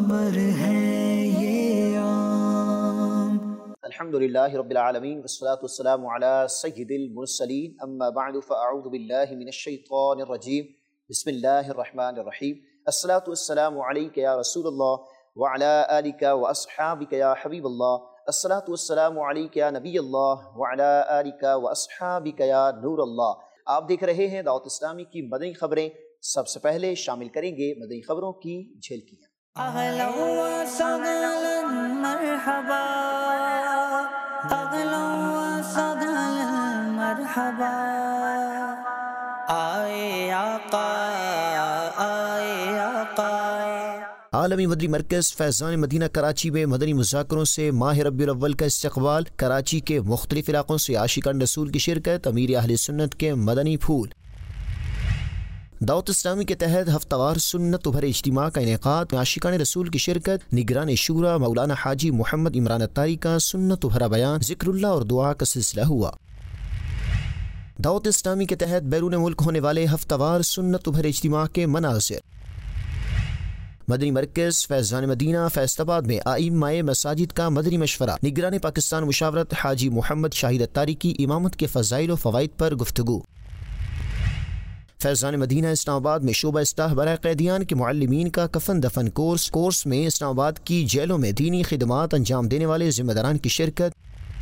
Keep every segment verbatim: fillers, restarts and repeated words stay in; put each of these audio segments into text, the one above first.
خبر ہے یہ عام۔ الحمدللہ رب العالمین والصلاة والسلام علی سید المرسلین، اما بعد فاعوذ باللہ من الشیطان الرجیم، بسم اللہ الرحمن الرحیم۔ الصلاة والسلام علیک یا رسول اللہ وعلی آلک واصحابک یا حبیب اللہ، الصلاة والسلام علیک یا نبی اللہ وعلی آلک واصحابک یا نور اللہ۔ آپ دیکھ رہے ہیں دعوت اسلامی کی مدنی خبریں۔ سب سے پہلے شامل کریں گے مدنی خبروں کی جھلکیاں۔ اہلا و سہلا مرحبا، اہلا و سہلا مرحبا، آئے آقا آئے آقا۔ عالمی مدنی مرکز فیضان مدینہ کراچی میں مدنی مذاکروں سے ماہ ربیع الاول کا استقبال۔ کراچی کے مختلف علاقوں سے عاشقان رسول کی شرکت۔ امیر اہل سنت کے مدنی پھول۔ دعوت اسلامی کے تحت ہفتہ وار سنت و بھرے اجتماع کا انعقاد، عاشقان رسول کی شرکت۔ نگران شورا مولانا حاجی محمد عمران اتاری کا سنت و بھرا بیان، ذکر اللہ اور دعا کا سلسلہ ہوا۔ دعوت اسلامی کے تحت بیرون ملک ہونے والے ہفتہ وار سنت و بھرے اجتماع کے مناظر۔ مدنی مرکز فیضان مدینہ فیصل آباد میں ائمہ مساجد کا مدنی مشورہ۔ نگران پاکستان مشاورت حاجی محمد شاہد اتاری کی امامت کے فضائل و فوائد پر گفتگو۔ فیضان مدینہ اسلام آباد میں شعبہ اصلاح برائے قیدیان کے معلمین کا کفن دفن کورس۔ کورس میں اسلام آباد کی جیلوں میں دینی خدمات انجام دینے والے ذمہ داران کی شرکت۔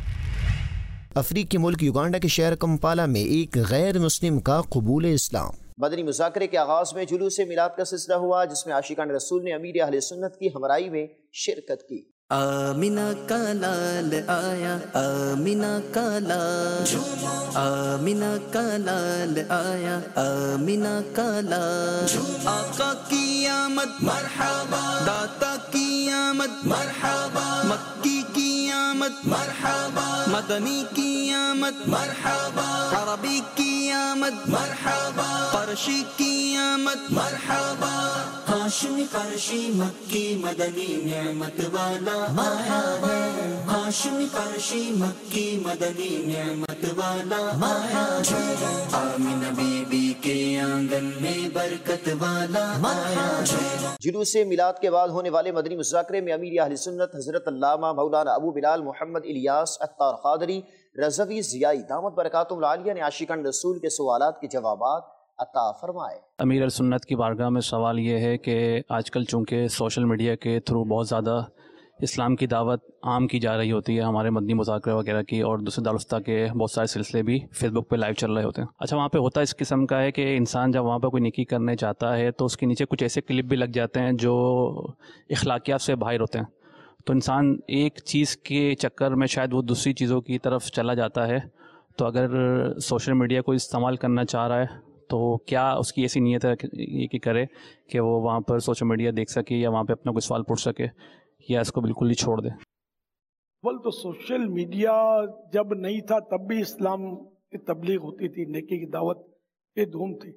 افریقی ملک یوگانڈا کے شہر کمپالا میں ایک غیر مسلم کا قبول اسلام۔ مدنی مذاکرے کے آغاز میں جلوس میلاد کا سلسلہ ہوا، جس میں عاشقان رسول نے امیر اہل سنت کی ہمراہی میں شرکت کی۔ آمینہ کا لال آیا، آمینہ کا لال، آمینہ کا لال آیا، آمینہ کا لال۔ آقا کی آمد مرحبا، داتا کی آمد مرحبا، مکی کی آمد مرحبا، مدنی کی آمد مرحبا، عربی کی آمد مرحبا، قرشی کی آمد مرحبا، ہاشمی قرشی مکی مدنی نعمت والا مرحبا، ہاشمی قرشی مکی مدنی نعمت والا مرحبا، آمینہ بی بی کے آنگن میں برکت والا مرحبا۔ جلوس میلاد کے بعد ہونے والے مدنی مذاکرے میں امیر اہل سنت حضرت علامہ مولانا ابو بلال محمد الیاس عطار قادری رضوی ضیائی دامت برکاتہم العالیہ نے عاشقان رسول کے سوالات کے جوابات عطا فرمائے۔ امیر اہل سنت کی بارگاہ میں سوال یہ ہے کہ آج کل چونکہ سوشل میڈیا کے تھرو بہت زیادہ اسلام کی دعوت عام کی جا رہی ہوتی ہے، ہمارے مدنی مذاکرے وغیرہ کی، اور دوسرے دارالفتہ کے بہت سارے سلسلے بھی فیس بک پہ لائیو چل رہے ہوتے ہیں۔ اچھا، وہاں پہ ہوتا اس قسم کا ہے کہ انسان جب وہاں پہ کوئی نیکی کرنے جاتا ہے تو اس کے نیچے کچھ ایسے کلپ بھی لگ جاتے ہیں جو اخلاقیات سے باہر ہوتے ہیں، تو انسان ایک چیز کے چکر میں شاید وہ دوسری چیزوں کی طرف چلا جاتا ہے۔ تو اگر سوشل میڈیا کو استعمال کرنا چاہ رہا ہے تو کیا اس کی ایسی نیت ہے یہ کہ کرے کہ وہ وہاں پر سوشل میڈیا دیکھ سکے یا وہاں پہ اپنا کوئی سوال پوچھ سکے، یا اس کو بالکل ہی چھوڑ دے؟ اول تو سوشل میڈیا جب نہیں تھا تب بھی اسلام کی تبلیغ ہوتی تھی، نیکی کی دعوت کی دھوم تھی۔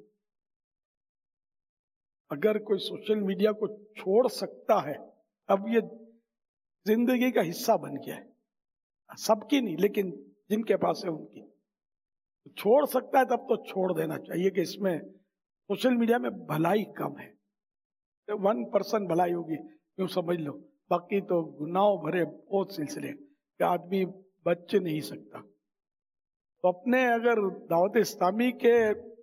اگر کوئی سوشل میڈیا کو چھوڑ سکتا ہے، اب یہ زندگی کا حصہ بن گیا ہے، سب کی نہیں لیکن جن کے پاس ہے ان کی چھوڑ سکتا ہے، تب تو چھوڑ دینا چاہیے کہ اس میں سوشل میڈیا میں بھلائی کم ہے، ون پرسنٹ بھلائی ہوگی یوں سمجھ لو، باقی تو گناہوں بھرے بہت سلسلے کہ آدمی بچ نہیں سکتا۔ تو اپنے اگر دعوت اسلامی کے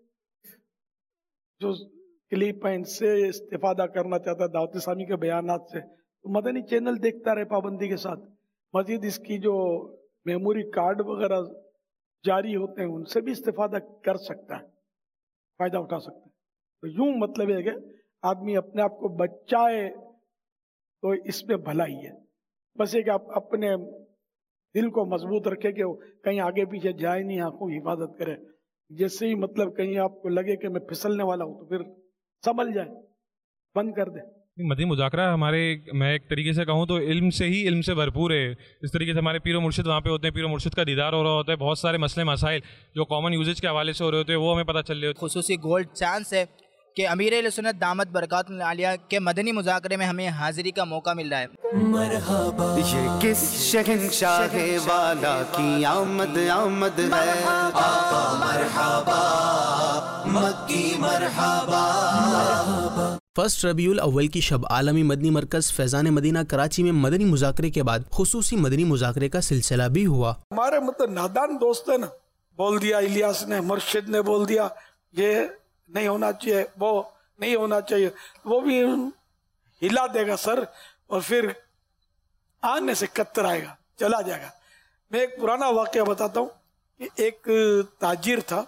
جو کلپ ہیں ان سے استفادہ کرنا چاہتا ہے، دعوت اسلامی کے بیانات سے، تو مدنی چینل دیکھتا رہے پابندی کے ساتھ، مزید اس کی جو میموری کارڈ وغیرہ جاری ہوتے ہیں ان سے بھی استفادہ کر سکتا ہے، فائدہ اٹھا سکتا ہے۔ تو یوں مطلب ہے کہ آدمی اپنے آپ کو بچائے تو اس میں بھلائی ہے، بس یہ کہ آپ اپنے دل کو مضبوط رکھے کہ کہیں آگے پیچھے جائے نہیں، آنکھوں کی حفاظت کرے، جیسے ہی مطلب کہیں آپ کو لگے کہ میں پھسلنے والا ہوں تو پھر سنبھل جائے، بند کر دے۔ مدنی مذاکرہ ہمارے، میں ایک طریقے سے کہوں تو علم سے ہی علم سے بھرپور ہے۔ اس طریقے سے ہمارے پیر و مرشد وہاں پہ ہوتے ہیں، پیر و مرشد کا دیدار ہو رہا ہوتا ہے، بہت سارے مسئلے مسائل جو کامن یوزیج کے حوالے سے ہو رہے ہوتے ہیں وہ ہمیں پتہ چل رہے ہوتے ہیں۔ خصوصی گولڈ چانس ہے کہ امیر اہل سنت دامت برکاتہم العالیہ کے مدنی مذاکرے میں ہمیں حاضری کا موقع مل رہا ہے۔ مرحبا، یہ کس شہنشاہ والا کی آمد آمد ہے، آقا مرحبا، مکی مرحبا، فرسٹ ربیع الاول کی شب عالمی مدنی مرکز فیضان مدینہ کراچی میں مدنی مذاکرے کے بعد خصوصی مدنی مذاکرے کا سلسلہ بھی ہوا۔ ہمارے مطلب نادان دوست ہیں نا، بول دیا الیاس نے، مرشد نے بول دیا یہ نہیں ہونا چاہیے، وہ نہیں ہونا چاہیے، وہ بھی ہلا دے گا سر اور پھر آنے سے کتر آئے گا، چلا جائے گا۔ میں ایک پرانا واقعہ بتاتا ہوں کہ ایک تاجر تھا،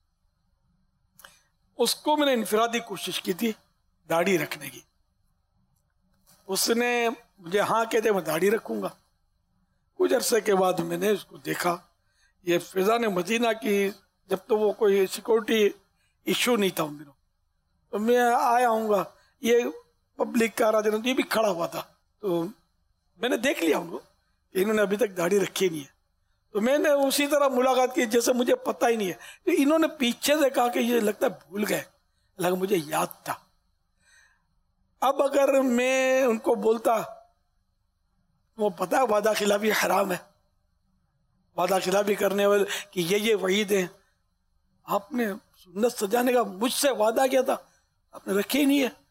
اس کو میں نے انفرادی کوشش کی تھی داڑھی رکھنے کی۔ اس نے مجھے ہاں کہتے میں داڑھی رکھوں گا۔ کچھ عرصے کے بعد میں نے اس کو دیکھا، یہ فیضان مدینہ کی جب تو وہ کوئی سیکورٹی ایشو نہیں تھا ان دنوں، تو میں آیا ہوں گا، یہ پبلک کا راجہ یہ بھی کھڑا ہوا تھا، تو میں نے دیکھ لیا ان کو کہ انہوں نے ابھی تک داڑھی رکھی نہیں ہے، تو میں نے اسی طرح ملاقات کی جیسے مجھے پتہ ہی نہیں ہے۔ تو انہوں نے پیچھے سے کہا کہ یہ لگتا ہے بھول گئے، لگا مجھے یاد تھا۔ اب اگر میں ان کو بولتا، وہ پتہ ہے وعدہ خلافی حرام ہے، وعدہ خلافی کرنے والے کہ یہ یہ وعید ہیں، آپ نے سنت سجانے کا مجھ سے وعدہ کیا تھا، آپ نے رکھے ہی نہیں ہے۔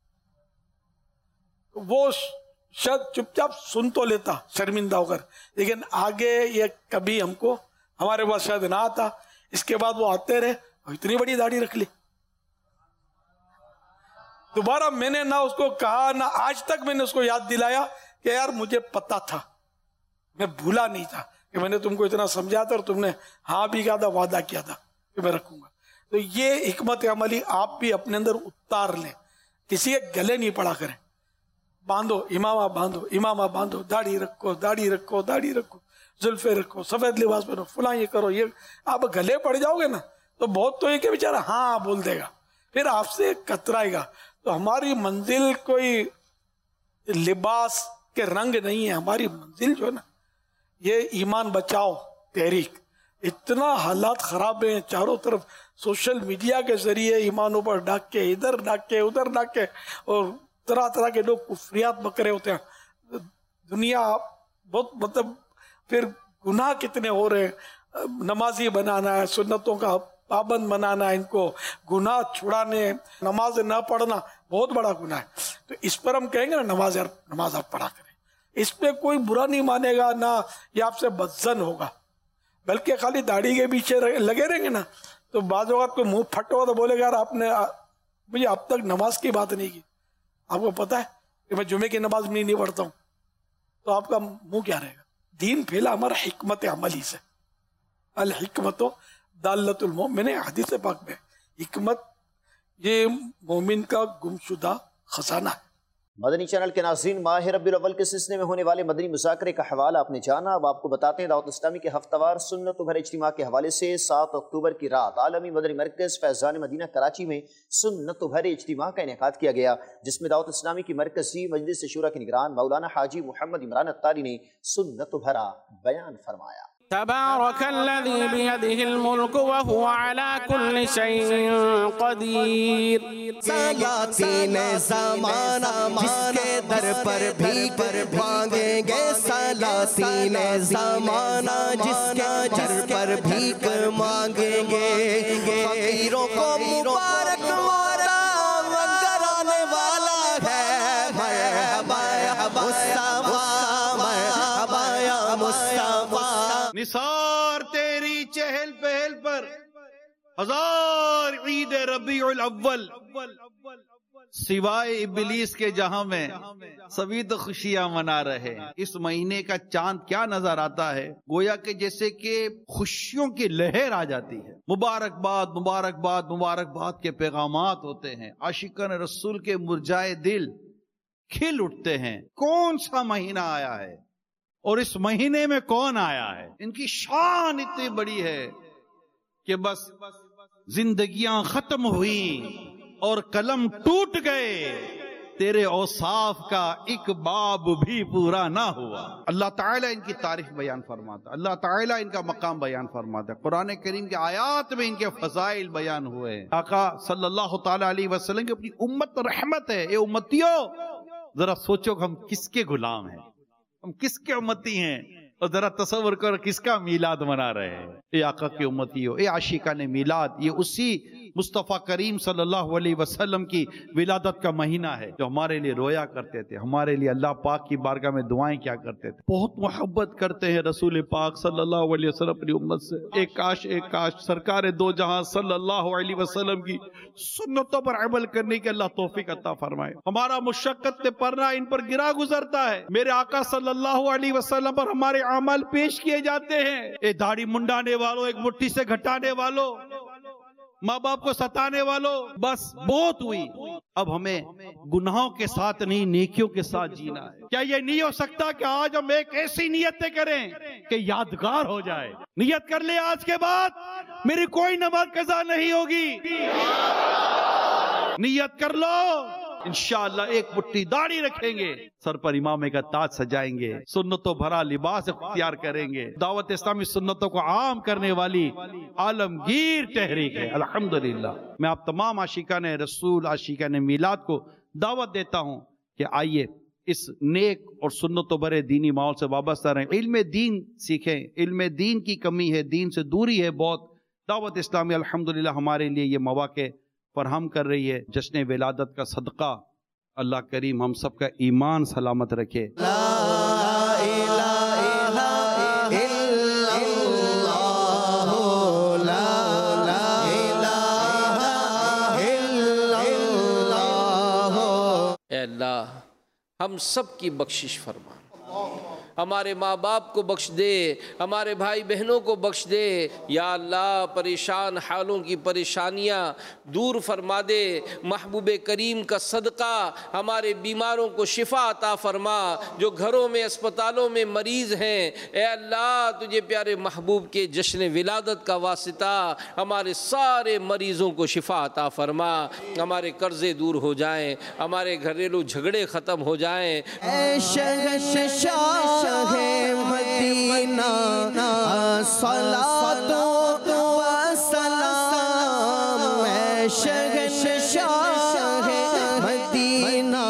وہ شاید چپ چاپ سن تو لیتا شرمندہ ہو کر، لیکن آگے یہ کبھی ہم کو ہمارے پاس شاید نہ آتا۔ اس کے بعد وہ آتے رہے اور اتنی بڑی داڑھی رکھ لی۔ دوبارہ میں نے نہ اس کو کہا، نہ آج تک میں نے اس کو یاد دلایا کہ یار مجھے پتا تھا، میں بھولا نہیں تھا کہ میں نے تم کو اتنا سمجھا تھا اور تم نے ہاں بھی کہا تھا، وعدہ کیا تھا کہ میں رکھوں گا۔ تو یہ حکمت عملی آپ بھی اپنے اندر اتار لیں، کسی کے گلے نہیں پڑا کریں۔ باندھو امامہ، باندھو امامہ باندھو، داڑھی رکھو داڑھی رکھو داڑھی رکھو، زلفے رکھو، سفید لباس پہنو، فلاں یہ کرو، یہ آپ گلے پڑ جاؤ گے نا تو بہت تو یہ کہ بیچارہ ہاں بول دے گا، پھر آپ سے کترائے گا۔ تو ہماری منزل کوئی لباس کے رنگ نہیں ہے، ہماری منزل جو ہے نا یہ ایمان بچاؤ تحریک۔ اتنا حالات خراب ہیں چاروں طرف، سوشل میڈیا کے ذریعے ایمانوں پر ڈاکے، ادھر ڈاکے ادھر ڈاکے، اور طرح طرح کے لوگ کفریات بکرے ہوتے ہیں۔ دنیا بہت مطلب پھر گناہ کتنے ہو رہے ہیں، نمازی بنانا ہے، سنتوں کا پابند بنانا ہے، ان کو گناہ چھڑانے، نماز نہ پڑھنا بہت بڑا گناہ ہے۔ تو اس پر ہم کہیں گے نا نماز نماز آپ پڑھا کریں، اس پہ کوئی برا نہیں مانے گا، نہ یہ آپ سے بدظن ہوگا، بلکہ خالی داڑھی کے پیچھے لگے رہیں گے نا تو بعض اوقات کوئی منہ پھٹ ہوا تو بولے گا یار آپ نے مجھے اب تک نماز کی بات نہیں کی، آپ کو پتا ہے کہ میں جمعے کی نماز نہیں نہیں پڑھتا ہوں، تو آپ کا منہ کیا رہے گا؟ دین پھیلا ہمارا حکمت عملی سے۔ الحکمت دالت المومن، حدیث پاک میں حکمت یہ مومن کا گمشدہ خزانہ ہے۔ مدنی چینل کے ناظرین، ماہ ربیع الاول کے سلسلے میں ہونے والے مدنی مذاکرے کا حوالہ آپ نے جانا۔ اب آپ کو بتاتے ہیں دعوت اسلامی کے ہفتہ وار سنت بھر اجتماع کے حوالے سے سات اکتوبر کی رات عالمی مدنی مرکز فیضان مدینہ کراچی میں سنت بھر اجتماع کا انعقاد کیا گیا، جس میں دعوت اسلامی کی مرکزی مجلس شورا کے نگران مولانا حاجی محمد عمران الطاری نے سنت بھرا بیان فرمایا۔ تبارک الذی بیدہ الملک وہو علی کل شیء قدیر۔ سلاطین زمانہ جس کے در پر بھیک مانگیں گے، سلاطین زمانہ جس کے در پر بھیک مانگیں گے، فقیروں کو مبارک وعدہ کرانے والا ہے، مرحبا یا مصطفیٰ، مرحبا یا مصطفیٰ۔ نثار تیری چہل پہل پر ہزار عید ربیع الاول، سوائے ابلیس کے جہاں میں سبھی تو خوشیاں منا رہے ہیں۔ اس مہینے کا چاند کیا نظر آتا ہے، گویا کہ جیسے کہ خوشیوں کی لہر آ جاتی ہے۔ مبارکباد مبارکباد مبارکباد کے پیغامات ہوتے ہیں، عاشقان رسول کے مرجائے دل کھل اٹھتے ہیں۔ کون سا مہینہ آیا ہے اور اس مہینے میں کون آیا ہے؟ ان کی شان اتنی بڑی ہے کہ بس زندگیاں ختم ہوئیں اور قلم ٹوٹ گئے، تیرے اوصاف کا ایک باب بھی پورا نہ ہوا۔ اللہ تعالیٰ ان کی تاریخ بیان فرماتا، اللہ تعالیٰ ان کا مقام بیان فرماتا، قرآن کریم کے آیات میں ان کے فضائل بیان ہوئے۔ آقا صلی اللہ تعالیٰ علیہ وسلم کی اپنی امت رحمت ہے۔ اے امتیوں، ذرا سوچو کہ ہم کس کے غلام ہیں، ہم کس کے امتی ہیں، اور ذرا تصور کر کس کا میلاد منا رہے ہیں۔ اے آقا کی امتیوں، اے عاشقان میلاد، یہ اسی मुस्तफ़ा करीम सल्लल्लाहु अलैहि वसल्लम की विलादत का महीना है, जो हमारे लिए रोया करते थे, हमारे लिए अल्लाह पाक की बारगाह में दुआएं क्या करते थे। बहुत मोहब्बत करते हैं रसूल पाक सल्लल्लाहु अलैहि वसल्लम अपनी उम्मत से। एक काश एक काश सरकार दो जहां सल्लल्लाहु अलैहि वसल्लम की सुन्नतों पर अमल करने की अल्लाह तौफीक अता फरमाए। हमारा मुशक्कत पे पढ़ना इन पर गिरा गुजरता है। मेरे आका सल्लल्लाहु अलैहि वसल्लम पर हमारे अमल पेश किए जाते हैं। ए दाढ़ी मुंडाने वालों, एक मुट्ठी से घटाने वालों, माँ बाप को सताने वालों, बस बहुत हुई। अब हमें गुनाहों के साथ नहीं, नेकियों के साथ जीना है। क्या ये नहीं हो सकता कि आज हम एक ऐसी नियतें करें कि यादगार हो जाए? नियत कर ले आज के बाद मेरी कोई नमाज कज़ा नहीं होगी। नियत कर लो, इंशाअल्लाह एक मुट्ठी दाढ़ी रखेंगे, सर पर इमामे का ताज सजाएंगे, सुन्नतों भरा लिबास इख्तियार करेंगे। दावत इस्लामी सुन्नतों को आम करने वाली आलमगीर तहरीक है अल्हम्दुलिल्लाह। मैं आप तमाम आशिकान रसूल, आशिकान मीलाद को दावत देता हूँ कि आइए इस नेक और सुन्नतों भरे दीनी माहौल से वाबस्ता रहें, इल्म दीन सीखें। इल्म दीन की कमी है, दीन से दूरी है बहुत। दावत इस्लामी अल्हम्दुलिल्लाह हमारे लिए ये मौके फरहम कर रही है। जश्न विलादत का सदका अल्लाह करीम हम सबका ईमान सलामत रखे। ला इलाहा इल्लल्लाह, ला इलाहा इल्लल्लाह। ऐ अल्लाह हम सब की बख्शिश फरमा, हमारे माँ बाप को बख्श दे, हमारे भाई बहनों को बख्श दे। या अल्लाह परेशान हालों की परेशानियाँ दूर फरमा दे। महबूब करीम का सदका हमारे बीमारों को शिफा अता फरमा। जो घरों में अस्पतालों में मरीज़ हैं, ए अल्लाह तुझे प्यारे महबूब के जश्न विलादत का वास्ता हमारे सारे मरीज़ों को शिफा अता फरमा। हमारे कर्ज़े दूर हो जाएँ, हमारे घरेलू झगड़े ख़त्म हो जाएँ। मदीना सलातो व सलाम, शहंशाह मदीना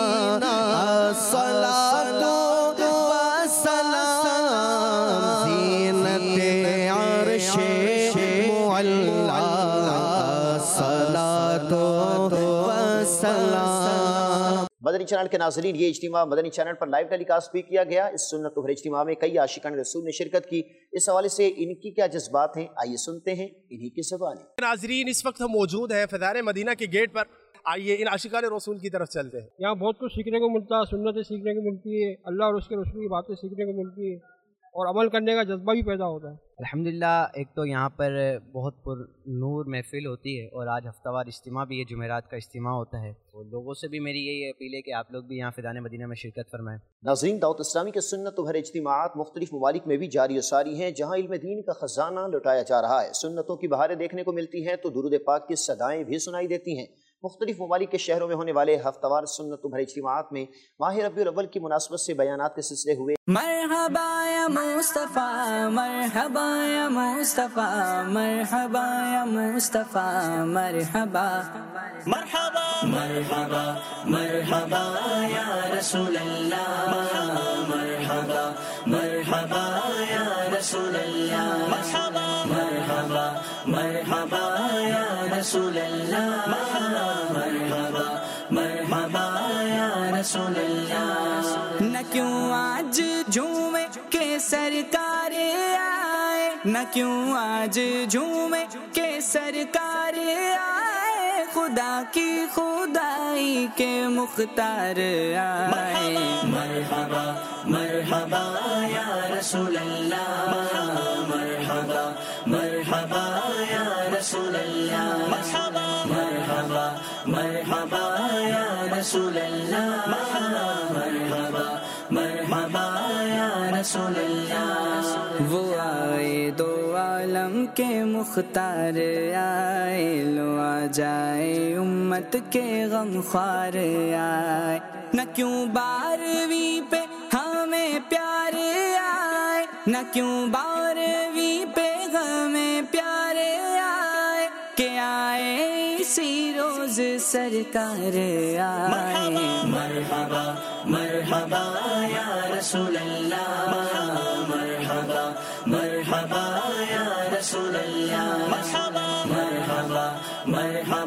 सलातो व सलाम, ज़ीनते अर्शे मुअल्ला सलातो व सलाम। मदनी चैनल के नाज़रीन, ये इज्तिमा मदनी चैनल पर लाइव टेलीकास्ट भी किया गया। इस सुन्नत भरे इज्तिमा में कई आशिकान रसूल ने शिरकत की। इस हवाले से इनकी क्या जज्बात हैं, आइए सुनते हैं इन्हीं की ज़बानी। नाज़रीन, इस वक्त हम मौजूद हैं फ़ैज़ान मदीना के गेट पर। आइए इन आशिकान रसूल की तरफ चलते हैं। यहाँ बहुत कुछ सीखने को मिलता है, सुन्नतें सीखने को मिलती है, अल्लाह और उसके रसूल की बातें सीखने को मिलती है और अमल करने का जज्बा भी पैदा होता है। अल्हम्दुलिल्लाह, एक तो यहाँ पर बहुत पुर नूर महफिल होती है और आज हफ्तावार इज्तिमा भी है, जुमेरात का इज्तिमा होता है। और लोगों से भी मेरी यही अपील है कि आप लोग भी यहाँ फ़ैज़ान मदीना में शिरकत फरमाएं। नाज़रीन, दावत इस्लामी के सुन्नत भरे इज्तिमाआत मुख्तलिफ ममालिक में भी जारी और सारी हैं, जहाँ इल्म दीन का ख़जाना लुटाया जा रहा है। सुन्नतों की बहारें देखने को मिलती हैं तो दुरूद पाक की सदाएँ भी सुनाई देती हैं। मुख्तलिफ ममालिक के शहरों में होने वाले हफ्तावार सुन्नत भरे इज्तिमाआत में माह रबीउल अव्वल की मुनासबत से बयानात के सिलसिले हुए। मरहबा या मुस्तफ़ा, मरहबा या मुस्तफ़ा, मरहबा या मुस्तफ़ा, मरहबा मरहबा मरहबा मरहबा या रसूल अल्लाह, मरहबा मरहबा या रसूल अल्लाह, मरहबा मरहबा मरहबा या रसूल अल्लाह, मरहबा मरहबा या रसूल अल्लाह। न क्यों आज झूमे के सरकार आए, न क्यों आज झूमे के सरकार आए, खुदा की खुदाई के मुख्तार आए। मरहबा मरहबा या रसूल अल्लाह, मरहबा मरहबा या रसूल अल्लाह, मरहबा मरहबा मरहबा या रसूल अल्लाह, मरहबा मरहबा या रसूल अल्लाह। वो आए दो आलम के मुख्तार आए, लो आ जाए उम्मत के गम ख्वार आए। न क्यों बारहवीं पे हमें प्यार आए, न क्यों बारहवीं पे हमें प्यार आए, के आए इसी रोज सरकार आए। मरहबा मरहबा या रसूल अल्लाह, मरहबा मरहबा या रसूल अल्लाह, मरहबा मरहबा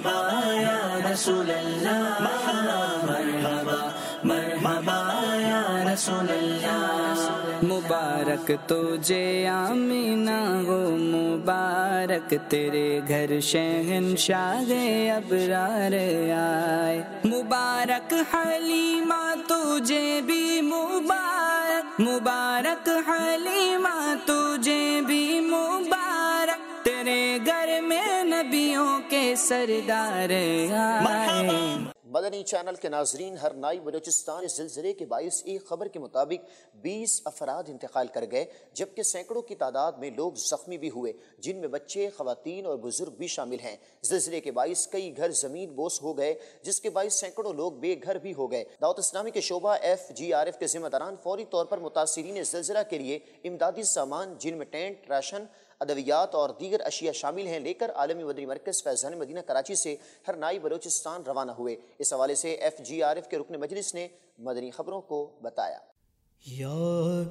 رسول اللہ مرحبا مرحبا یا رسول اللہ مبارک تجھے آمینہ ہو مبارک تیرے گھر شہنشاہ ابرار آئے مبارک حلیمہ تجھے بھی مبارک مبارک حلیمہ تجھے بھی مبارک تیرے گھر میں نبیوں کے سردار آئے۔ مدنی چینل کے ناظرین، ہرنائی بلوچستان اس زلزلے کے باعث ایک خبر کے مطابق بیس افراد انتقال کر گئے، جبکہ سینکڑوں کی تعداد میں لوگ زخمی بھی ہوئے، جن میں بچے، خواتین اور بزرگ بھی شامل ہیں۔ زلزلے کے باعث کئی گھر زمین بوس ہو گئے، جس کے باعث سینکڑوں لوگ بے گھر بھی ہو گئے۔ دعوت اسلامی کے شعبہ ایف جی آر ایف کے ذمہ داران فوری طور پر متاثرین زلزلہ کے لیے امدادی سامان، جن میں ٹینٹ، راشن، ادویات اور دیگر اشیاء شامل ہیں، لے کر عالمی مدنی مرکز فیضان مدینہ کراچی سے ہرنائی بلوچستان روانہ ہوئے۔ اس حوالے سے ایف جی آر ایف کے رکن مجلس نے مدنی خبروں کو بتایا۔ یا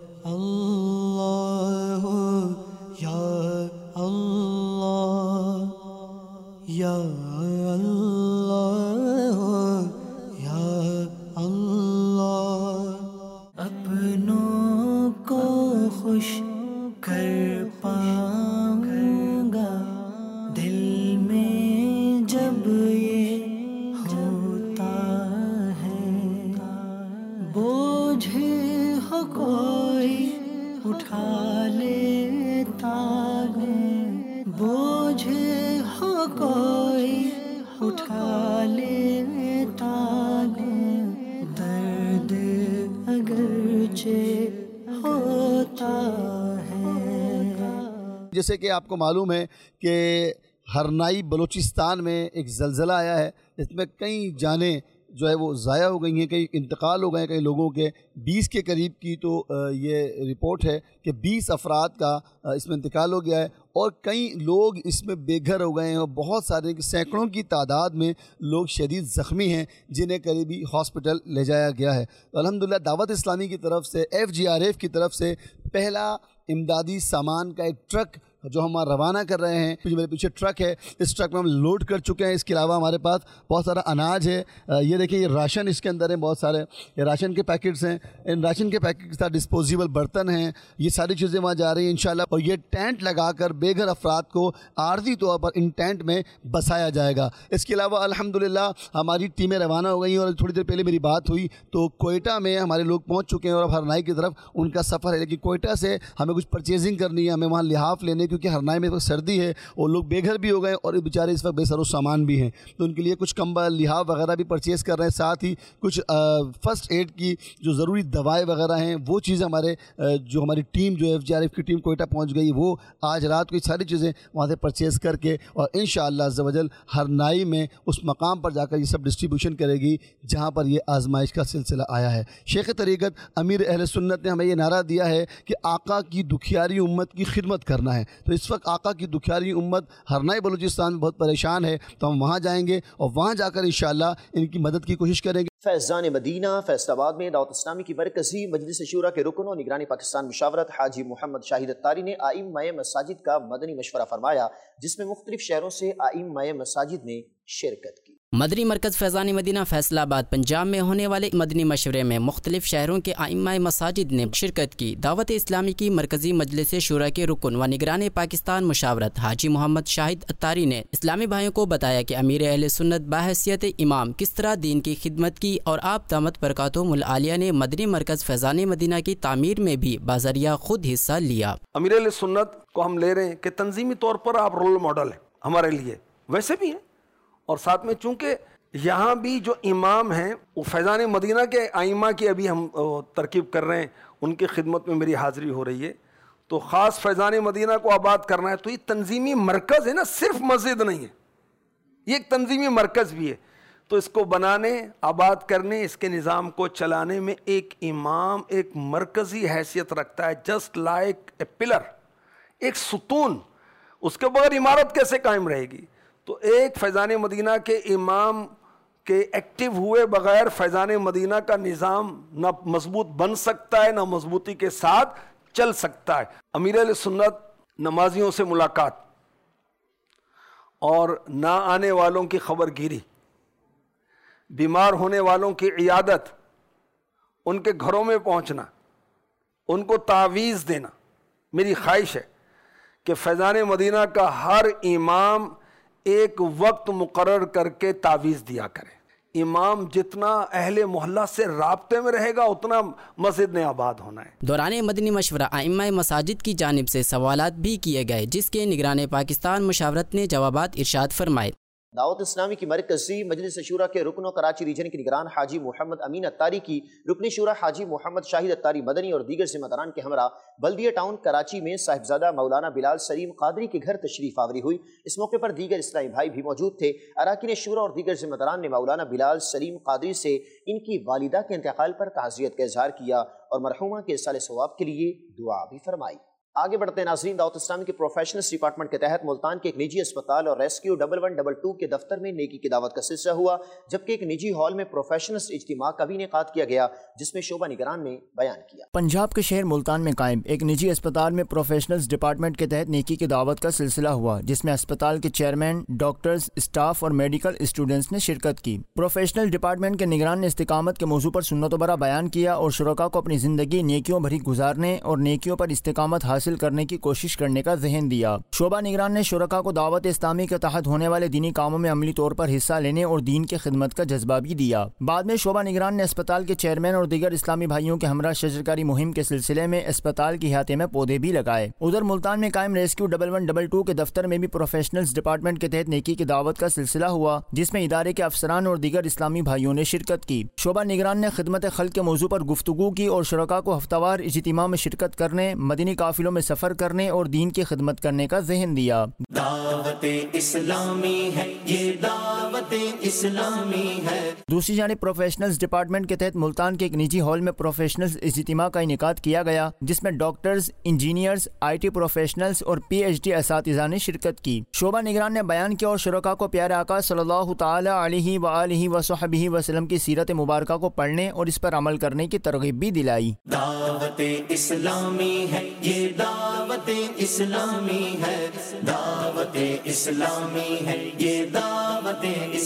اللہ یا اللہ یا اللہ یا اللہ اپنوں کو خوش کر پاؤں گا دل میں جب یہ ہوتا ہے بوجھ ہو کوئی اٹھا لیتا ہے بوجھ ہو کوئی اٹھا لیتا ہے درد اگرچہ ہوتا ہے۔ جیسے کہ آپ کو معلوم ہے کہ ہرنائی بلوچستان میں ایک زلزلہ آیا ہے، اس میں کئی جانیں جو ہے وہ ضائع ہو گئی ہیں، کئی انتقال ہو گئے ہیں کئی لوگوں کے، بیس کے قریب کی تو یہ رپورٹ ہے کہ بیس افراد کا اس میں انتقال ہو گیا ہے، اور کئی لوگ اس میں بے گھر ہو گئے ہیں، اور بہت سارے سینکڑوں کی تعداد میں لوگ شدید زخمی ہیں جنہیں قریبی ہاسپٹل لے جایا گیا ہے۔ الحمدللہ دعوت اسلامی کی طرف سے، ایف جی آر ایف کی طرف سے پہلا امدادی سامان کا ایک ٹرک جو ہم روانہ کر رہے ہیں، جو میرے پیچھے ٹرک ہے، اس ٹرک میں ہم لوڈ کر چکے ہیں۔ اس کے علاوہ ہمارے پاس بہت سارا اناج ہے، یہ دیکھیں یہ راشن اس کے اندر ہے، بہت سارے یہ راشن کے پیکٹس ہیں، ان راشن کے پیکٹ کے ساتھ ڈسپوزیبل برتن ہیں، یہ ساری چیزیں وہاں جا رہی ہیں انشاءاللہ، اور یہ ٹینٹ لگا کر بے گھر افراد کو عارضی طور پر ان ٹینٹ میں بسایا جائے گا۔ اس کے علاوہ الحمدللہ ہماری ٹیمیں روانہ ہو گئی ہیں، اور تھوڑی دیر پہلے میری بات ہوئی تو کوئٹہ میں ہمارے لوگ پہنچ چکے ہیں، اور اب ہرنائی کی طرف ان کا سفر ہے، لیکن کوئٹہ سے ہمیں کچھ پرچیزنگ کرنی ہے، ہمیں وہاں لحاف لینے، کیونکہ ہرنائی میں سردی ہے اور لوگ بے گھر بھی ہو گئے اور بیچارے اس وقت بے سر و سامان بھی ہیں، تو ان کے لیے کچھ کمبل، لحاف وغیرہ بھی پرچیز کر رہے ہیں، ساتھ ہی کچھ فرسٹ ایڈ کی جو ضروری دوائیں وغیرہ ہیں وہ چیزیں ہمارے جو ہماری ٹیم جو ایف جی آر ایف کی ٹیم کوئٹہ پہنچ گئی، وہ آج رات کو یہ ساری چیزیں وہاں سے پرچیز کر کے اور انشاءاللہ عز و جل ہرنائی میں اس مقام پر جا کر یہ سب ڈسٹریبیوشن کرے گی جہاں پر یہ آزمائش کا سلسلہ آیا ہے۔ شیخ طریقت امیر اہل سنت نے ہمیں یہ نعرہ دیا ہے کہ آقا کی دکھیاری امت کی خدمت کرنا ہے، تو اس وقت آقا کی دکھیاری امت ہرنائی بلوچستان میں بہت پریشان ہے، تو ہم وہاں جائیں گے اور وہاں جا کر انشاءاللہ ان کی مدد کی کوشش کریں گے۔ فیضان مدینہ فیصل آباد میں دعوت اسلامی کی مرکزی مجلس شورا کے رکن و نگرانی پاکستان مشاورت حاجی محمد شاہد اتاری نے ائمہ مساجد کا مدنی مشورہ فرمایا، جس میں مختلف شہروں سے ائمہ مساجد نے شرکت کی۔ مدنی مرکز فیضان مدینہ فیصل آباد پنجاب میں ہونے والے مدنی مشورے میں مختلف شہروں کے ائمہ مساجد نے شرکت کی۔ دعوت اسلامی کی مرکزی مجلس شورا کے رکن و نگران پاکستان مشاورت حاجی محمد شاہد اتاری نے اسلامی بھائیوں کو بتایا کہ امیر اہل سنت بحیثیت امام کس طرح دین کی خدمت کی، اور آپ دامت برکاتہم العالیہ نے مدنی مرکز فیضان مدینہ کی تعمیر میں بھی بازریہ خود حصہ لیا۔ امیر اہل سنت کو ہم لے رہے ہیں کہ تنظیمی طور پر آپ رول ماڈل ہیں ہمارے لیے، ویسے بھی ہیں، اور ساتھ میں چونکہ یہاں بھی جو امام ہیں وہ فیضان مدینہ کے ائمہ کی ابھی ہم ترکیب کر رہے ہیں، ان کی خدمت میں میری حاضری ہو رہی ہے، تو خاص فیضان مدینہ کو آباد کرنا ہے، تو یہ تنظیمی مرکز ہے نا، صرف مسجد نہیں ہے، یہ ایک تنظیمی مرکز بھی ہے، تو اس کو بنانے، آباد کرنے، اس کے نظام کو چلانے میں ایک امام ایک مرکزی حیثیت رکھتا ہے، جسٹ لائک اے پلر، ایک ستون، اس کے بغیر عمارت کیسے قائم رہے گی؟ تو ایک فیضان مدینہ کے امام کے ایکٹیو ہوئے بغیر فیضان مدینہ کا نظام نہ مضبوط بن سکتا ہے، نہ مضبوطی کے ساتھ چل سکتا ہے۔ امیر اہل سنت نمازیوں سے ملاقات اور نہ آنے والوں کی خبر گیری، بیمار ہونے والوں کی عیادت، ان کے گھروں میں پہنچنا، ان کو تعویذ دینا. میری خواہش ہے کہ فیضان مدینہ کا ہر امام ایک وقت مقرر کر کے تعویذ دیا کرے. امام جتنا اہل محلہ سے رابطے میں رہے گا اتنا مسجد نے آباد ہونا ہے. دوران مدنی مشورہ ائمہ مساجد کی جانب سے سوالات بھی کیے گئے، جس کے نگران پاکستان مشاورت نے جوابات ارشاد فرمائے. دعوت اسلامی کی مرکزی مجلس شورا کے رکن و کراچی ریجن کے نگران حاجی محمد امین اتاری کی رکن شورا حاجی محمد شاہد اتاری مدنی اور دیگر ذمہ داران کے ہمراہ بلدیہ ٹاؤن کراچی میں صاحبزادہ مولانا بلال سلیم قادری کے گھر تشریف آوری ہوئی. اس موقع پر دیگر اسلامی بھائی بھی موجود تھے. اراکین شورا اور دیگر ذمہ داران نے مولانا بلال سلیم قادری سے ان کی والدہ کے انتقال پر تعزیت کا اظہار کیا اور مرحومہ کے اصال ثواب کے لیے دعا بھی فرمائی. آگے بڑھتے ہیں ناظرین. دعوت اسلامی کے پروفیشنلز ڈپارٹمنٹ کے تحت ملتان کے ایک نجی اسپتال اور rescue double one double two کے دفتر میں نیکی کی دعوت کا سلسلہ ہوا، جبکہ ایک نجی ہال میں پروفیشنلز اجتماع کا بھی انعقاد کیا گیا جس میں شعبہ نگران نے بیان کیا. پنجاب کے شہر ملتان میں قائم ایک نجی اسپتال میں پروفیشنلز ڈپارٹمنٹ کے تحت نیکی کی دعوت کا سلسلہ ہوا، جس میں اسپتال کے چیئرمین، ڈاکٹرز، اسٹاف اور میڈیکل اسٹوڈنٹس نے شرکت کی. پروفیشنل ڈپارٹمنٹ کے نگران نے استقامت کے موضوع پر سنت و برا بیان کیا اور شرکاء کو اپنی زندگی نیکیوں بھری گزارنے اور نیکیوں پر استقامت حاصل کرنے کی کوشش کرنے کا ذہن دیا. شعبہ نگران نے شرکاء کو دعوت اسلامی کے تحت ہونے والے دینی کاموں میں عملی طور پر حصہ لینے اور دین کی خدمت کا جذبہ بھی دیا. بعد میں شعبہ نگران نے اسپتال کے چیئرمین اور دیگر اسلامی بھائیوں کے ہمراہ شجرکاری مہم کے سلسلے میں اسپتال کے احاطے میں پودے بھی لگائے. ادھر ملتان میں قائم rescue double one double two کے دفتر میں بھی پروفیشنلز ڈپارٹمنٹ کے تحت نیکی کی دعوت کا سلسلہ ہوا، جس میں ادارے کے افسران اور دیگر اسلامی بھائیوں نے شرکت کی. شعبہ نگران نے خدمت خلق کے موضوع پر گفتگو کی اور شرکاء کو ہفتہ وار اجتماع میں شرکت کرنے، مدنی قافلوں میں سفر کرنے اور دین کی خدمت کرنے کا ذہن دیا. دعوت اسلامی ہے یہ، دعوت اسلامی ہے. دوسری جانب پروفیشنلز ڈپارٹمنٹ کے تحت ملتان کے ایک نجی ہال میں پروفیشنلز اجتماع کا انعقاد کیا گیا، جس میں doctors, engineers, I T professionals اور پی ایچ ڈی اساتذہ نے شرکت کی. شعبہ نگران نے بیان کیا اور شرکاء کو پیارے آقا صلی اللہ تعالی علیہ وآلہ وصحبہ وسلم کی سیرت مبارکہ کو پڑھنے اور اس پر عمل کرنے کی ترغیب بھی دلائی. دعوت اسلامی ہے یہ، دعوت اسلامی ہے، دعوت اسلامی ہے یہ، دعوت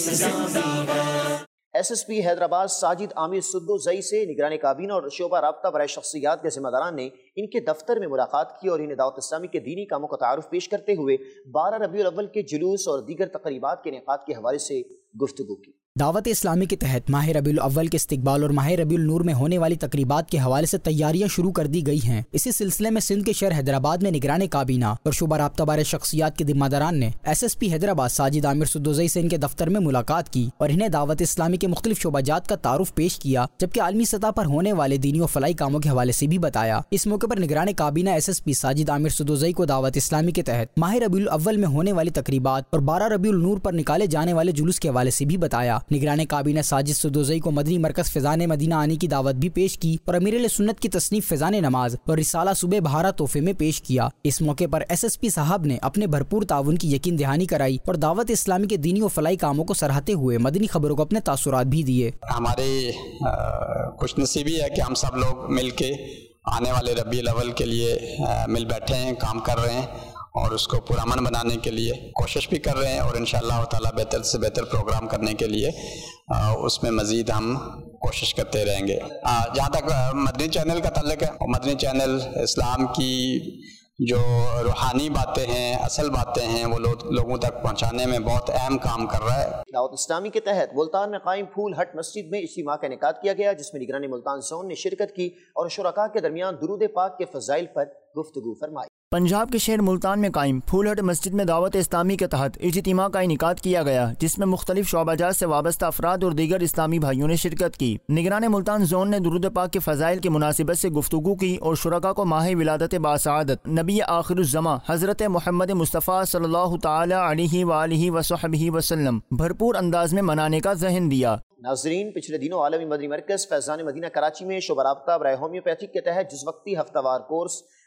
اسلامی ہے. S S P Hyderabad Sajid Aamir Sadozai سے نگران کابینہ اور شعبہ رابطہ برائے شخصیات کے ذمہ داران نے ان کے دفتر میں ملاقات کی اور انہیں دعوت اسلامی کے دینی کاموں کا تعارف پیش کرتے ہوئے بارہ ربیع الاول کے جلوس اور دیگر تقریبات کے انعقاد کے حوالے سے گفتگو کی. دعوت اسلامی کے تحت ماہ ربیع الاول کے استقبال اور ماہ ربیع النور میں ہونے والی تقریبات کے حوالے سے تیاریاں شروع کر دی گئی ہیں. اسی سلسلے میں سندھ کے شہر حیدرآباد میں نگران کابینہ اور شعبہ رابطہ بارے شخصیات کے ذمہ داران نے S S P Hyderabad Sajid Aamir Sadozai سے ان کے دفتر میں ملاقات کی اور انہیں دعوت اسلامی کے مختلف شعبہ جات کا تعارف پیش کیا، جبکہ عالمی سطح پر ہونے والے دینی و فلاحی کاموں کے حوالے سے بھی بتایا. اس موقع پر نگران کابینہ S S P Sajid Aamir Sadozai کو دعوت اسلامی کے تحت ماہ ربیع الاول میں ہونے والی تقریبات اور بارہ ربیع النور پر نکالے جانے والے جلوس کے حوالے سے بھی بتایا. نگران کابینہ ساجد سدوزئی کو مدنی مرکز فیضان مدینہ آنے کی دعوت بھی پیش کی اور امیر اہل سنت کی تصنیف فیضان نماز اور رسالہ صبح بہارا تحفے میں پیش کیا. اس موقع پر ایس ایس پی صاحب نے اپنے بھرپور تعاون کی یقین دہانی کرائی اور دعوت اسلامی کے دینی و فلاحی کاموں کو سراہتے ہوئے مدنی خبروں کو اپنے تاثرات بھی دیے. ہماری خوش نصیبی ہے کہ ہم سب لوگ مل کے آنے والے ربیع الاول کے لیے مل بیٹھے ہیں، کام کر رہے ہیں اور اس کو پرامن بنانے کے لیے کوشش بھی کر رہے ہیں اور انشاءاللہ تعالی بہتر سے بہتر پروگرام کرنے کے لیے اس میں مزید ہم کوشش کرتے رہیں گے. جہاں تک مدنی چینل کا تعلق ہے، مدنی چینل اسلام کی جو روحانی باتیں ہیں، اصل باتیں ہیں، وہ لوگوں تک پہنچانے میں بہت اہم کام کر رہا ہے. دعوت اسلامی کے تحت ملتان میں قائم پھول ہٹ مسجد میں اجتماع کا انعقاد کیا گیا، جس میں نگران ملتان زون نے شرکت کی اور شرکاء کے درمیان درود پاک کے فضائل پر گفتگو فرمائی. پنجاب کے شہر ملتان میں قائم پھول ہٹ مسجد میں دعوت اسلامی کے تحت اجتماع کا انعقاد کیا گیا، جس میں مختلف شعبہ جات سے وابستہ افراد اور دیگر اسلامی بھائیوں نے شرکت کی. نگران ملتان زون نے درود پاک کے فضائل کی مناسبت سے گفتگو کی اور شرکاء کو ماہ ولادت باسعادت نبی آخر الزماں حضرت محمد مصطفیٰ صلی اللہ تعالی علیہ وآلہ وصحبہ وسلم بھرپور انداز میں منانے کا ذہن دیا. ناظرین، پچھلے دنوں عالمی مدنی مرکز فیضان مدینہ کراچی میں شعبہ رابطہ برائے ہومیوپیتھک کے تحت جز وقتی ہفتہ وار کورس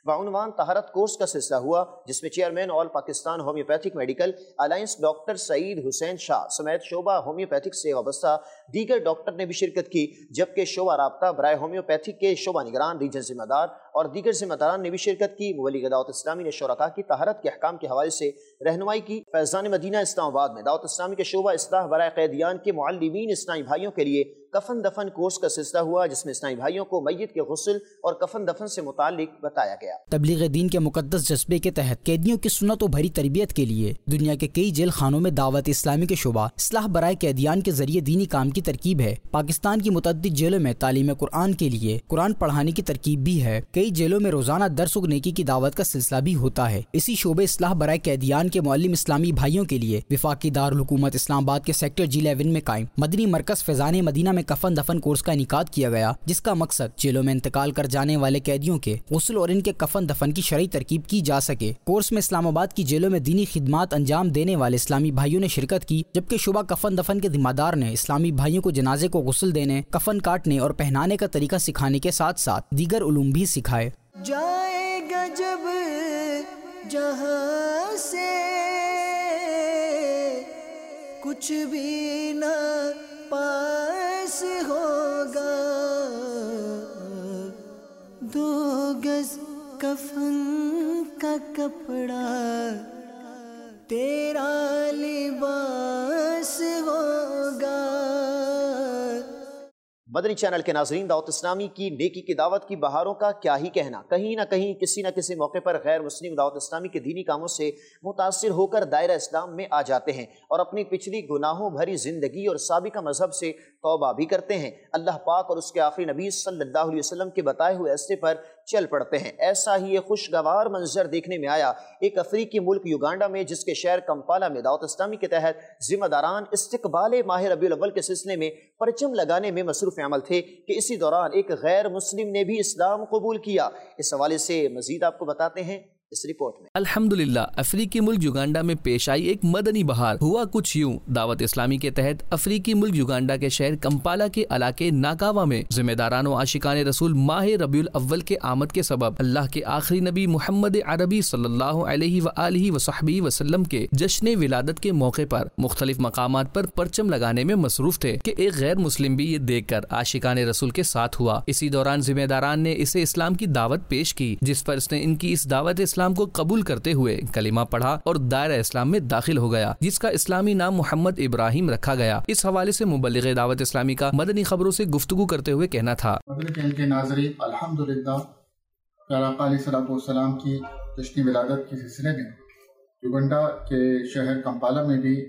بعنوان طہارت کورس کا سلسلہ ہوا، جس میں chairman all Pakistan homeopathic medical alliance doctor Saeed Hussain Shah سمیت شعبہ ہومیوپیتھک سے وابستہ دیگر ڈاکٹر نے بھی شرکت کی، جبکہ شعبہ رابطہ برائے ہومیوپیتھک کے شعبہ نگران، ریجن ذمہ دار اور دیگر ذمہ داران نے بھی شرکت کی۔ مبلغ دعوت اسلامی نے شرکاء کی طہارت کے احکام کے حوالے سے رہنمائی کی۔ فیضان مدینہ اسلام آباد میں دعوت اسلامی کے شعبہ اصلاح برائے قیدیان کے معلمین اسلامی بھائیوں کے لیے کفن دفن کورس کا سلسلہ ہوا، جس میں اسلامی بھائیوں کو میت کے غسل اور کفن دفن سے متعلق بتایا گیا۔ تبلیغ دین کے مقدس جذبے کے تحت قیدیوں کی سنت و بھری تربیت کے لیے دنیا کے کئی جیل خانوں میں دعوت اسلامی کے شعبہ اصلاح برائے قیدیان کے ذریعے دینی کام کی ترکیب ہے۔ پاکستان کی متعدد جیلوں میں تعلیم قرآن کے لیے قرآن پڑھانے کی ترکیب بھی ہے۔ کئی جیلوں میں روزانہ درس و نیکی کی دعوت کا سلسلہ بھی ہوتا ہے۔ اسی شعبے اصلاح برائے قیدیان کے معلم اسلامی بھائیوں کے لیے وفاقی دارالحکومت اسلام آباد کے سیکٹر جی الیون میں قائم مدنی مرکز فیضان مدینہ میں کفن دفن کورس کا انعقاد کیا گیا، جس کا مقصد جیلوں میں انتقال کر جانے والے قیدیوں کے غسل اور ان کے کفن دفن کی شرعی ترکیب کی جا سکے۔ کورس میں اسلام آباد کی جیلوں میں دینی خدمات انجام دینے والے اسلامی بھائیوں نے شرکت کی، جبکہ شعبہ کفن دفن کے ذمہ دار نے اسلامی بھائیوں کو جنازے کو غسل دینے، کفن کاٹنے اور پہنانے کا طریقہ سکھانے کے ساتھ ساتھ دیگر علوم بھی سکھائے۔ جائے گا جب جہاں سے کچھ بھی نہ پاس ہوگا، دو گز کفن کا کپڑا تیرا لباس ہوگا۔ مدنی چینل کے ناظرین، دعوت اسلامی کی نیکی کی دعوت کی بہاروں کا کیا ہی کہنا، کہیں نہ کہیں کسی نہ کسی موقع پر غیر مسلم دعوت اسلامی کے دینی کاموں سے متاثر ہو کر دائرہ اسلام میں آ جاتے ہیں اور اپنی پچھلی گناہوں بھری زندگی اور سابقہ مذہب سے توبہ بھی کرتے ہیں، اللہ پاک اور اس کے آخری نبی صلی اللہ علیہ وسلم کے بتائے ہوئے راستے پر چل پڑتے ہیں۔ ایسا ہی ایک خوشگوار منظر دیکھنے میں آیا ایک افریقی ملک یوگانڈا میں، جس کے شہر کمپالا میں دعوت اسلامی کے تحت ذمہ داران استقبال ماہ ربیع الاول کے سلسلے میں پرچم لگانے میں مصروف عمل تھے کہ اسی دوران ایک غیر مسلم نے بھی اسلام قبول کیا۔ اس حوالے سے مزید آپ کو بتاتے ہیں اس رپورٹ میں۔ الحمدللہ افریقی ملک یوگانڈا میں پیش آئی ایک مدنی بہار۔ ہوا کچھ یوں، دعوت اسلامی کے تحت افریقی ملک یوگانڈا کے شہر کمپالا کے علاقے ناکاوا میں ذمہ داران و عاشقان رسول ماہ ربیع الاول کے آمد کے سبب اللہ کے آخری نبی محمد عربی صلی اللہ علیہ وآلہ وصحبہ وسلم کے جشن ولادت کے موقع پر مختلف مقامات پر پرچم لگانے میں مصروف تھے کہ ایک غیر مسلم بھی یہ دیکھ کر عاشقان رسول کے ساتھ ہوا۔ اسی دوران ذمہ داران نے اسے اسلام کی دعوت پیش کی، جس پر اس نے ان کی اس دعوت اسلام کو قبول کرتے ہوئے کلمہ پڑھا اور دائرہ اسلام میں داخل ہو گیا، جس کا اسلامی نام محمد ابراہیم رکھا گیا۔ اس حوالے سے مبلغ دعوت اسلامی کا مدنی خبروں سے گفتگو کرتے ہوئے کہنا تھا۔ مدنی چینل کے ناظرین، الحمدللہ پیارے آقا علیہ الصلوۃ والسلام کی جشن ولادت کے سلسلے میں یوگنڈا کے شہر کمپالا میں بھی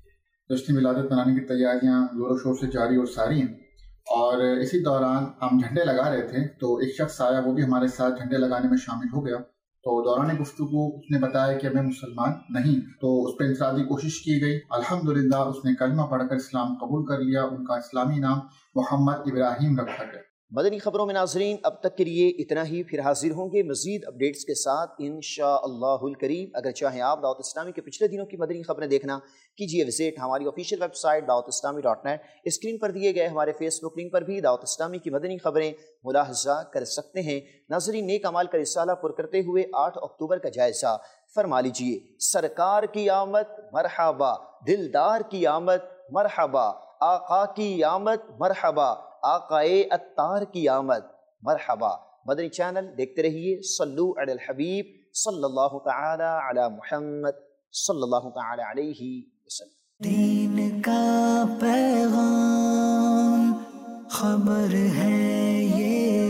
جشن ولادت منانے کی تیاریاں زور و شور سے جاری اور ساری ہیں، اور اسی دوران ہم جھنڈے لگا رہے تھے تو ایک شخص آیا، وہ بھی ہمارے ساتھ جھنڈے لگانے میں شامل ہو گیا۔ تو دوران گفتگو اس نے بتایا کہ میں مسلمان نہیں، تو اس پہ انفرادی کوشش کی گئی۔ الحمدللہ اس نے کلمہ پڑھ کر اسلام قبول کر لیا۔ ان کا اسلامی نام محمد ابراہیم رکھا گیا۔ مدنی خبروں میں ناظرین اب تک کے لیے اتنا ہی، پھر حاضر ہوں گے مزید اپڈیٹس کے ساتھ انشاءاللہ الکریم۔ اگر چاہیں آپ دعوت اسلامی کے پچھلے دنوں کی مدنی خبریں دیکھنا، کیجیے وزٹ ہماری آفیشیل ویب سائٹ دعوت اسلامی ڈاٹ نیٹ۔ اسکرین پر دیے گئے ہمارے فیس بک لنک پر بھی دعوت اسلامی کی مدنی خبریں ملاحظہ کر سکتے ہیں۔ ناظرین، نیک اعمال کا رسالہ پر کرتے ہوئے آٹھ اکتوبر کا جائزہ فرما لیجیے۔ سرکار کی آمد مرحبا، دلدار کی آمد مرحبا، آقا کی آمد مرحبا، آقائے اتار کی آمد مرحبا۔ مدنی چینل دیکھتے رہیے۔ صلو علی الحبیب صلی اللہ تعالی علی محمد صلی اللہ تعالی علیہ وسلم۔ دین کا پیغام خبر ہے یہ